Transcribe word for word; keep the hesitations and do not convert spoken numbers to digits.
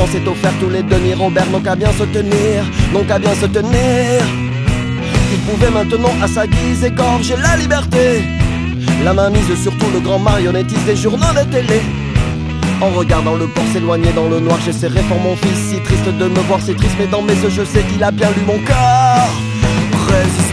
maintenant s'est offert tous les deniers. Robert n'ont qu'à bien se tenir, n'ont qu'à bien se tenir. Il pouvait maintenant à sa guise égorger la liberté. La main mise sur tout le grand marionnettiste des journaux de télé. En regardant le port s'éloigner dans le noir, j'essaierai pour mon fils. Si triste de me voir, c'est triste, mais dans mes yeux je sais qu'il a bien lu mon corps. Résiste